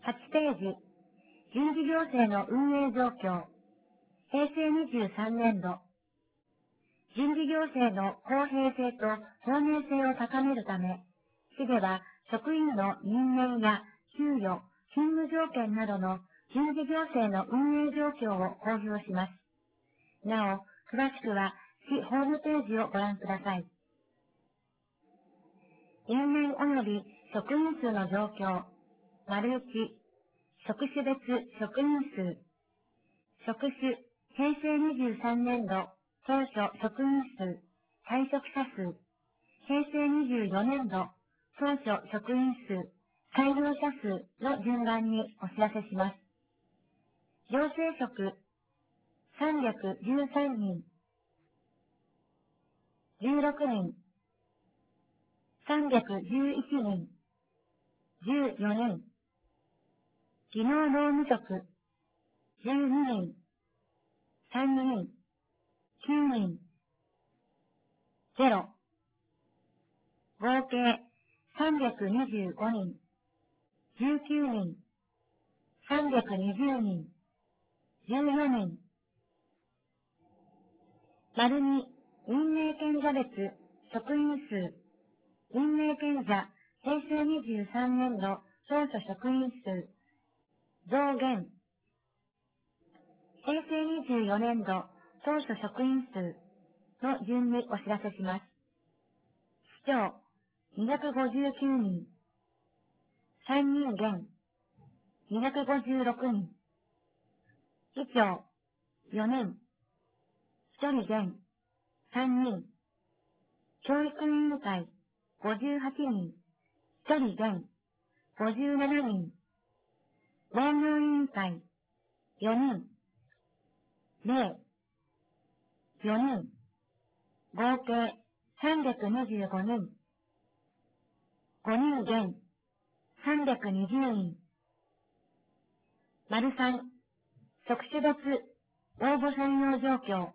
8ページ、人事行政の運営状況。平成23年度。人事行政の公平性と透明性を高めるため、市では職員の任命や給与、勤務条件などの人事行政の運営状況を公表します。なお、詳しくは市ホームページをご覧ください。年々及び職員数の状況。丸1、職種別職員数。職種、平成23年度、当初職員数、退職者数。平成24年度、当初職員数、採用者数の順番にお知らせします。行政職、313人。16人。311人。14人。技能労務職、12人。3人。9人。0。合計325人。19人。320人。14人。丸2、任命権者別、職員数。任命権者、平成23年度、当初職員数。増減。平成24年度、当初職員数の順にお知らせします。市長、259人。3人減。256人。議長、4人。1人減。3人。教育委員会、58人。1人減。57人。労業委員会、4人。0。4人。合計325人。5人減。320人。丸3、職種別、応募採用状況。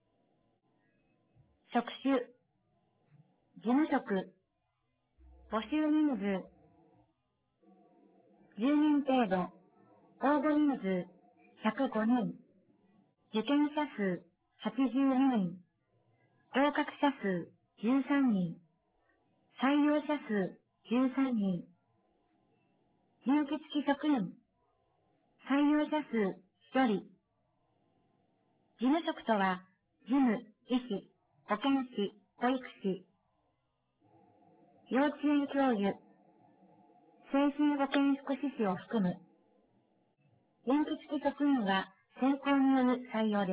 職種、事務職、募集人数、10人程度、応募人数、105人、受験者数、82人、合格者数、13人、採用者数、13人、入期付き職員、採用者数、1人。事務職とは、事務、医師、保健師、保育士、幼稚園教諭、精神保健福祉士を含む。任期付き職員は選考による採用です。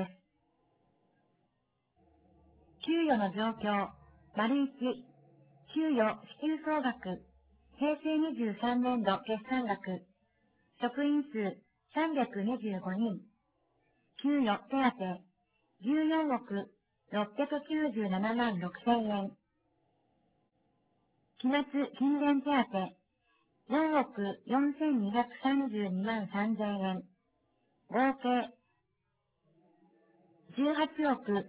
給与の状況、丸1、給与支給総額、平成23年度決算額、職員数325人、給与手当、14億697万6千円。期末勤勉手当、4億4232万3千円。合計、18億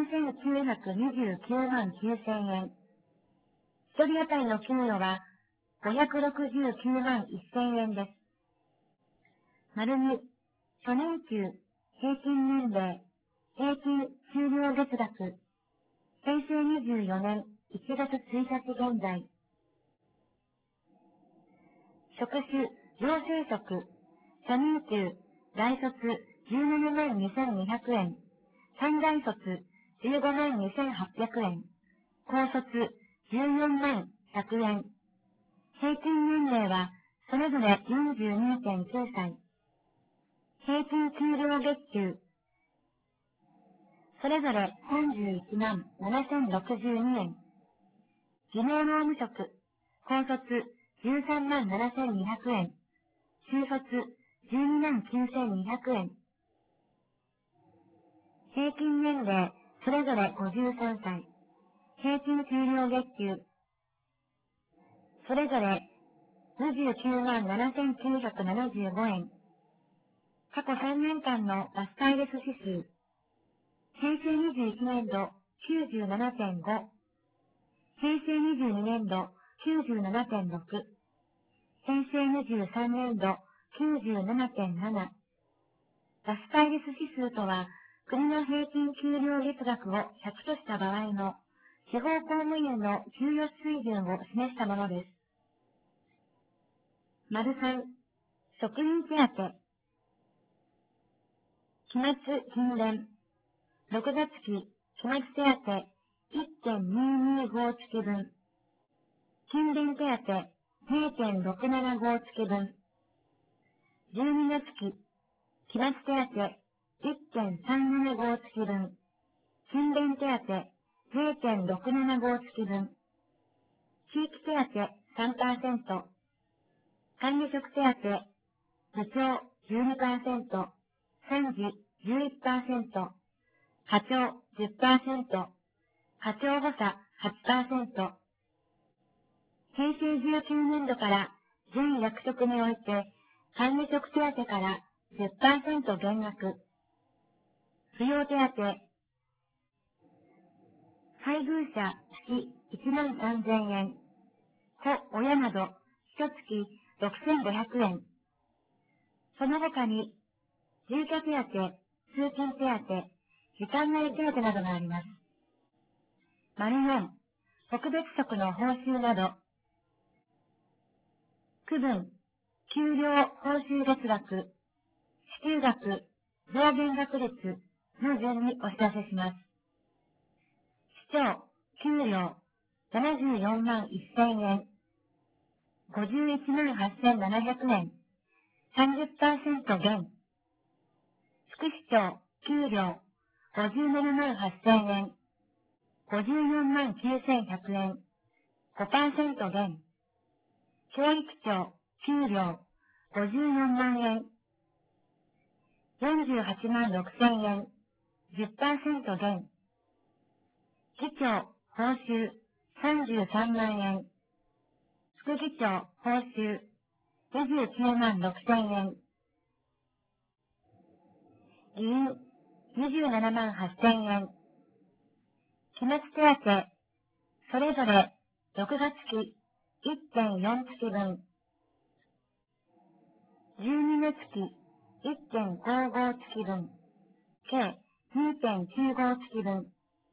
4929万9千円。一人当たりの給与は569万1千円です。丸2、初任給、平均年齢、平均給料月額、平成24年1月1日現在。職種、行政職、初任給、大卒17万2200円、三大卒15万2800円、高卒14万100円。平均年齢はそれぞれ 42.9 歳。平均給料月給、それぞれ31万7062円。技能労務職、高卒13万7200円。中卒12万9200円。平均年齢、それぞれ53歳。平均給料月給、それぞれ29万7975円。過去3年間のバスタイレス指数。平成21年度 97.5。平成22年度 97.6。平成23年度 97.7。ラスタイリス指数とは、国の平均給料月額を100とした場合の地方公務員の給与水準を示したものです。丸3、職員手当。期末勤練。6月期期末手当 1.225 月分。勤勉手当 2.675 月分。12月期期末手当 1.375 月分。勤勉手当 0.675 月分。地域手当 3%。管理職手当、部長 12%、参事 11%、課長 10%、課長補佐 8%。平成19年度から全役職において管理職手当から 10% 減額。扶養手当、配偶者月13,000円、子親など1月6,500円。その他に、住居手当、通勤手当、時間外手当などがあります。丸4、特別職の報酬など。区分、給料報酬月額、支給額、上限額率の順にお知らせします。市長、給料、74万1000円、51万8700円、30% 減。副市長、給料、57万8000円、54万9100円、5% 減。教育長、給料、54万円、48万6000円、10% 減。議長、報酬、33万円。副議長、報酬、29万6000円。議員、27万8000円。期末手当、それぞれ6月期 1.4 月分、12月期 1.55 月分、計 2.95 月分。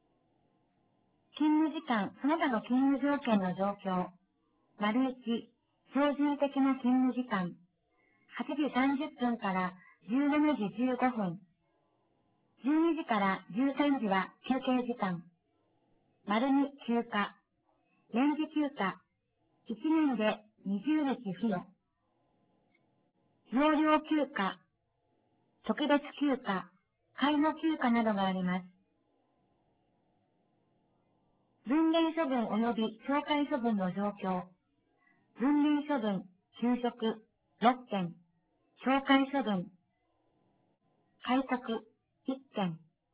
勤務時間、その他の勤務条件の状況。丸1、標準的な勤務時間。8時30分から17時15分。12時から13時は休憩時間。丸2、休暇。年次休暇。1年で20日付与。療養休暇。特別休暇。介護休暇などがあります。分娩処分及び懲戒処分の状況。分娩処分、休職、6件。懲戒処分、戒告、1件。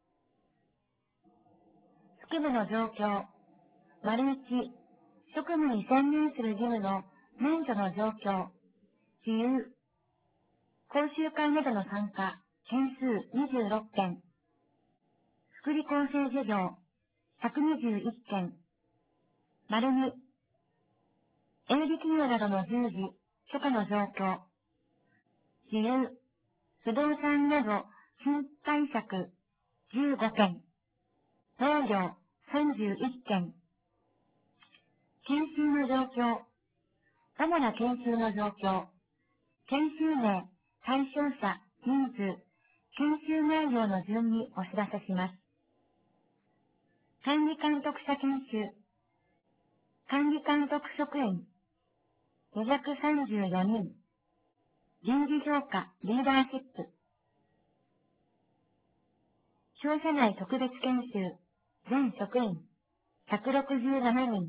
副部の状況。丸1、職務に専念する義務の免除の状況。自由。講習会などの参加、件数26件。福利厚生事業、121件。丸2、営利企業などの従事、許可の状況。自由、不動産など、賃貸借、15件。農業、31件。研修の状況。主な研修の状況。研修名、対象者、人数、研修内容の順にお知らせします。管理監督者研修。管理監督職員、234人。人事評価、リーダーシップ。商社内特別研修、全職員、167人。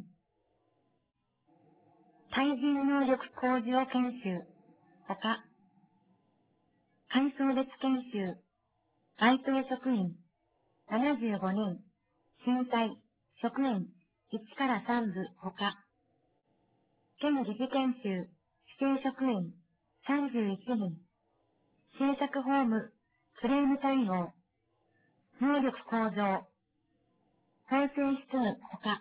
対人能力向上研修、他。階層別研修、該当職員、75人。審査職員、1から3部、他。県議事研修、指定職員、31人。政策法務、クレーム対応、能力向上、法制執務、他。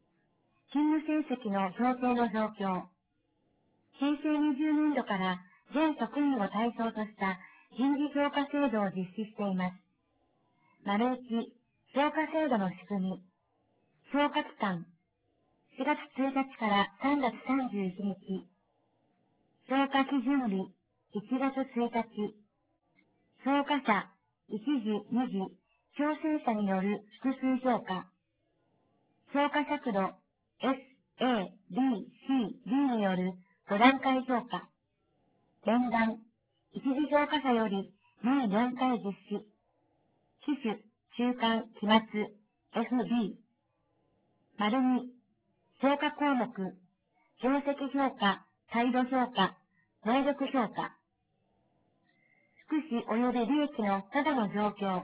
勤務成績の評定の状況。平成20年度から全職員を対象とした人事評価制度を実施しています。丸1、評価制度の仕組み。評価期間。4月1日から3月31日。評価基準日。1月1日。評価者。1次、2次、調整者による複数評価。評価尺度。S、A、B、C、D による5段階評価。連弾。一次評価者より2、4回実施。期首、中間、期末、FB。丸2、評価項目、業績評価、態度評価、能力評価。福祉及び利益のただの状況。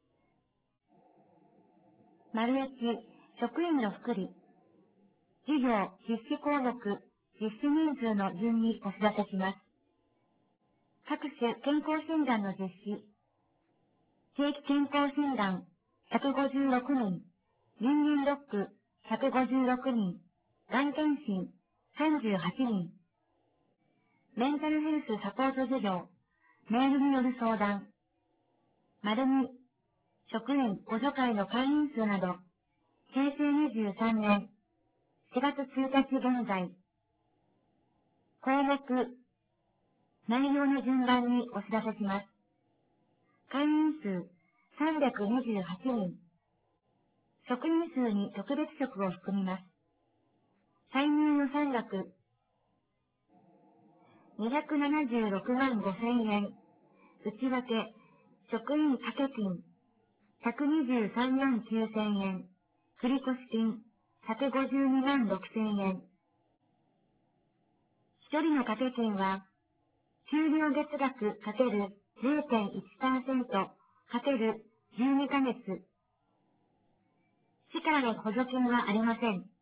丸1、職員の福利。事業、実施項目、実施人数の順にお知らせします。各種健康診断の実施。定期健康診断、156人。人間ドック、156人。がん検診、38人。メンタルヘルスサポート事業、メールによる相談。丸2、職員互助会の会員数など、平成23年4月1日現在。項目、内容の順番にお知らせします。会員数328人。職員数に特別職を含みます。歳入予算額276万5,000円。内訳、職員掛け金123万9,000円。繰越金152万6,000円。一人の掛け金は、給料月額 ×0.1% ×12 ヶ月。市からの補助金はありません。